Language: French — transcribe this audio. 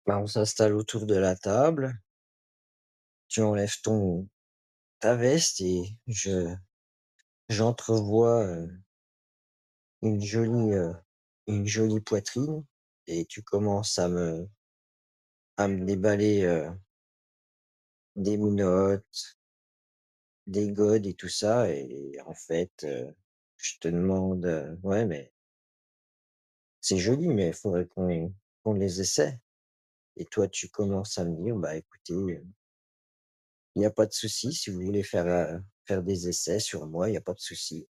Bah, on s'installe autour de la table, tu enlèves ton ta veste et j'entrevois, une jolie, heu, une jolie poitrine et tu commences à me déballer, des menottes, des godes et tout ça et en fait, je te demande, «Ouais, mais c'est joli, mais il faudrait qu'on les essaie» et toi, tu commences à me dire: «Bah, écoutez, il y a pas de souci si vous voulez faire des essais sur moi, il y a pas de souci».